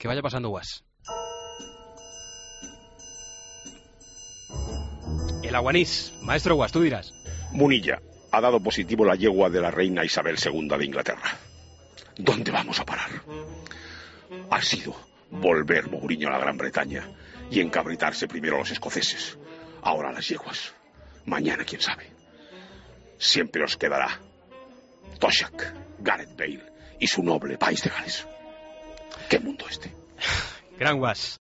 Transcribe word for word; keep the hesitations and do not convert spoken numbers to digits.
Que vaya pasando Guas. El Aguanís. Maestro Guas, tú dirás. Munilla, ha dado positivo la yegua de la reina Isabel segunda de Inglaterra. ¿Dónde vamos a parar? Ha sido volver Mourinho a la Gran Bretaña y encabritarse primero a los escoceses, ahora a las yeguas. Mañana, quién sabe. Siempre os quedará Toshak, Gareth Bale y su noble país de Gales. ¿Qué mundo este? Gran Guas.